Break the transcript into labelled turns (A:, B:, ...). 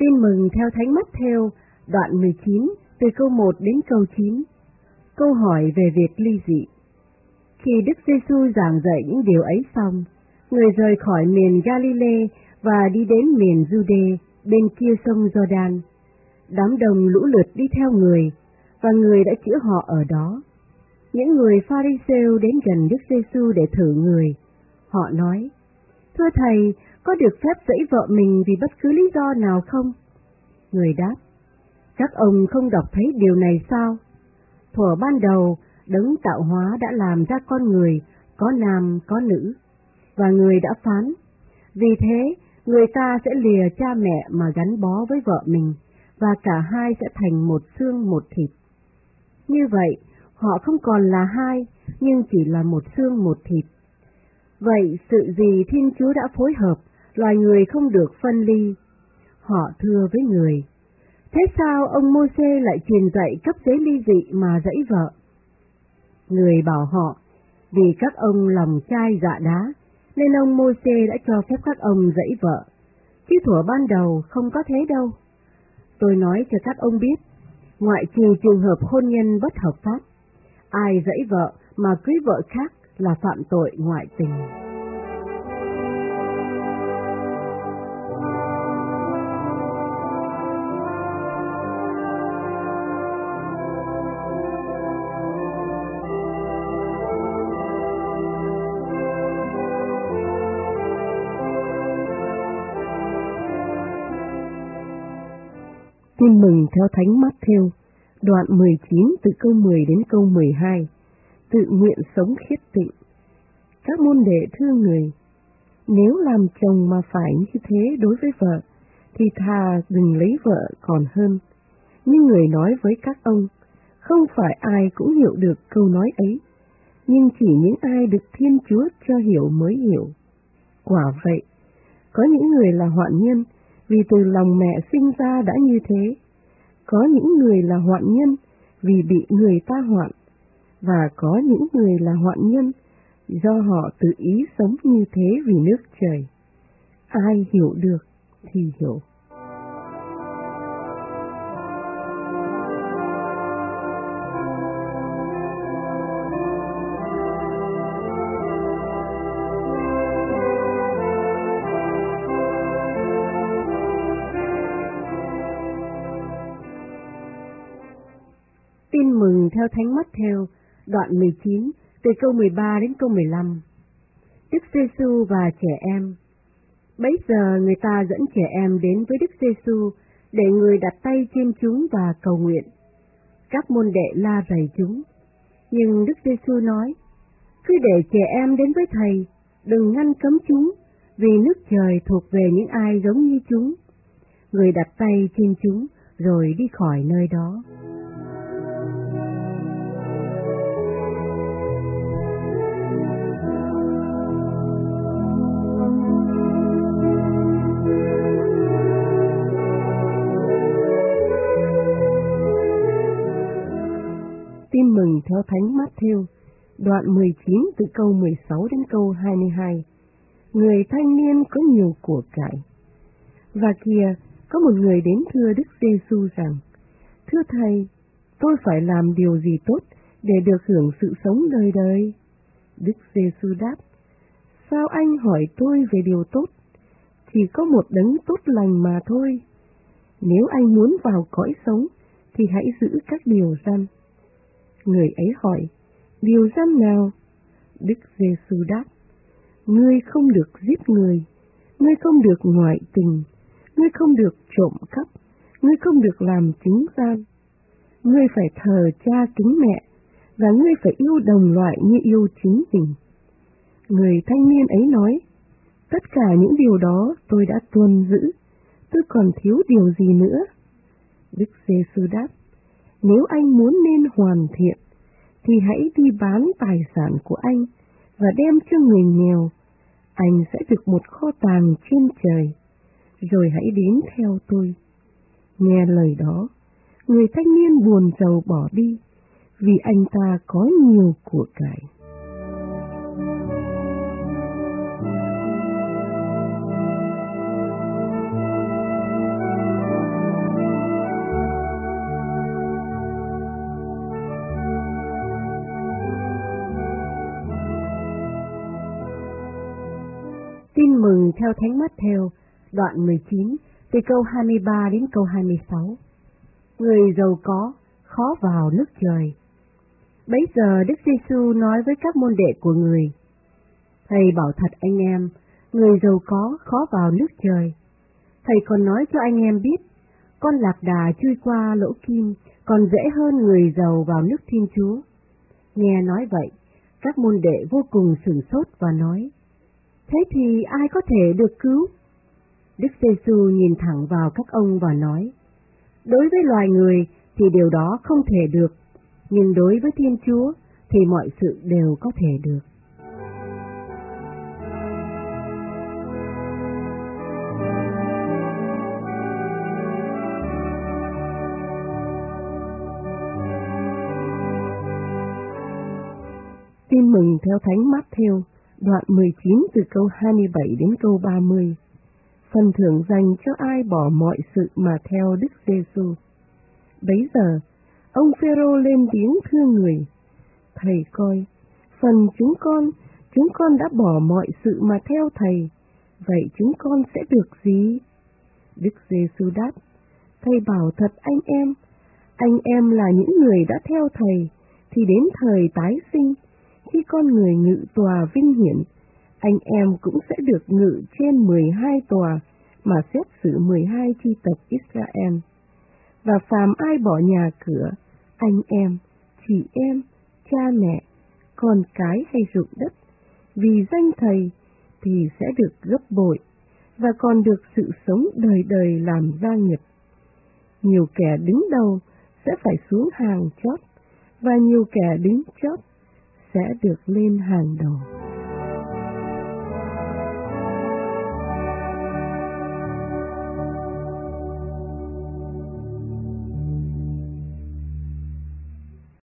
A: Tin mừng theo Thánh Mátthêu, đoạn 19, từ câu 1 đến câu 9. Câu hỏi về việc ly dị. Khi Đức Giêsu giảng dạy những điều ấy xong, người rời khỏi miền Galilee và đi đến miền Giu-đê bên kia sông Giođan. Đám đông lũ lượt đi theo người, và người đã chữa họ ở đó. Những người Pha-ri-sêu đến gần Đức Giêsu để thử người. Họ nói: Thưa Thầy, có được phép giẫy vợ mình vì bất cứ lý do nào không? Người đáp: Các ông không đọc thấy điều này sao? Thuở ban đầu, Đấng tạo hóa đã làm ra con người, có nam có nữ, và người đã phán: Vì thế, người ta sẽ lìa cha mẹ mà gắn bó với vợ mình, và cả hai sẽ thành một xương một thịt. Như vậy, họ không còn là hai, nhưng chỉ là một xương một thịt. Vậy sự gì Thiên Chúa đã phối hợp, loài người không được phân ly? Họ thưa với người: Thế sao ông Mô-sê lại truyền dạy cấp giấy ly dị mà giẫy vợ? Người bảo họ: Vì các ông lòng chai dạ đá, nên ông Mô-sê đã cho phép các ông giẫy vợ, chứ thuở ban đầu không có thế đâu. Tôi nói cho các ông biết, ngoại trừ trường hợp hôn nhân bất hợp pháp, ai giẫy vợ mà cưới vợ khác là phạm tội ngoại tình.
B: Tin mừng theo Thánh Mátthêu, đoạn 19 từ câu 10 đến câu 12. Tự nguyện sống khiết tịnh. Các môn đệ thưa người: Nếu làm chồng mà phải như thế đối với vợ, thì thà đừng lấy vợ còn hơn. Nhưng người nói với các ông: Không phải ai cũng hiểu được câu nói ấy, nhưng chỉ những ai được Thiên Chúa cho hiểu mới hiểu. Quả vậy, có những người là hoạn nhân, vì từ lòng mẹ sinh ra đã như thế. Có những người là hoạn nhân, vì bị người ta hoạn. Và có những người là hoạn nhân, do họ tự ý sống như thế vì nước trời. Ai hiểu được thì hiểu.
A: Tin mừng theo Thánh Mátthêu, đoạn 19, từ câu 13 đến câu 15. Đức Giêsu và trẻ em. Bấy giờ người ta dẫn trẻ em đến với Đức Giêsu để người đặt tay trên chúng và cầu nguyện. Các môn đệ la rầy chúng. Nhưng Đức Giêsu nói: Cứ để trẻ em đến với Thầy, đừng ngăn cấm chúng, vì nước trời thuộc về những ai giống như chúng. Người đặt tay trên chúng rồi đi khỏi nơi đó.
B: Tin mừng theo Thánh Mátthêu, đoạn 19 từ câu 16 đến câu 22. Người thanh niên có nhiều của cải. Và kìa, có một người đến thưa Đức Giêsu rằng: Thưa Thầy, tôi phải làm điều gì tốt để được hưởng sự sống đời đời? Đức Giêsu đáp: Sao anh hỏi tôi về điều tốt? Chỉ có một đấng tốt lành mà thôi. Nếu anh muốn vào cõi sống, thì hãy giữ các điều răn. Người ấy hỏi: Điều răn nào? Đức Giêsu đáp: Ngươi không được giết người, ngươi không được ngoại tình, ngươi không được trộm cắp, ngươi không được làm chứng gian. Ngươi phải thờ cha kính mẹ, và ngươi phải yêu đồng loại như yêu chính mình. Người thanh niên ấy nói: Tất cả những điều đó tôi đã tuân giữ, tôi còn thiếu điều gì nữa? Đức Giêsu đáp: Nếu anh muốn nên hoàn thiện, thì hãy đi bán tài sản của anh và đem cho người nghèo. Anh sẽ được một kho tàng trên trời. Rồi hãy đến theo tôi. Nghe lời đó, người thanh niên buồn rầu bỏ đi, vì anh ta có nhiều của cải.
A: mừng theo Thánh Mát-thêu, đoạn 19, từ câu 23 đến câu 26. Người giàu có khó vào nước trời. Bấy giờ Đức Giêsu nói với các môn đệ của người: Thầy bảo thật anh em, người giàu có khó vào nước trời. Thầy còn nói cho anh em biết, con lạc đà chui qua lỗ kim còn dễ hơn người giàu vào nước Thiên Chúa. Nghe nói vậy, các môn đệ vô cùng sửng sốt và nói: Thế thì ai có thể được cứu? Đức Giêsu nhìn thẳng vào các ông và nói: Đối với loài người thì điều đó không thể được, nhưng đối với Thiên Chúa thì mọi sự đều có thể được.
B: Tin mừng theo Thánh Mát-thêu, đoạn 19 từ câu 27 đến câu 30. Phần thưởng dành cho ai bỏ mọi sự mà theo Đức Giêsu. Bấy giờ, ông Phêrô lên tiếng thưa người: Thầy coi, phần chúng con đã bỏ mọi sự mà theo Thầy, vậy chúng con sẽ được gì? Đức Giêsu đáp: Thầy bảo thật anh em là những người đã theo Thầy, thì đến thời tái sinh, khi con người ngự tòa vinh hiển, anh em cũng sẽ được ngự trên 12 tòa mà xét xử 12 chi tộc Israel. Và phàm ai bỏ nhà cửa, anh em, chị em, cha mẹ, con cái hay ruộng đất, vì danh Thầy, thì sẽ được gấp bội, và còn được sự sống đời đời làm gia nghiệp. Nhiều kẻ đứng đầu sẽ phải xuống hàng chót, và nhiều kẻ đứng chót sẽ được lên hàng đầu.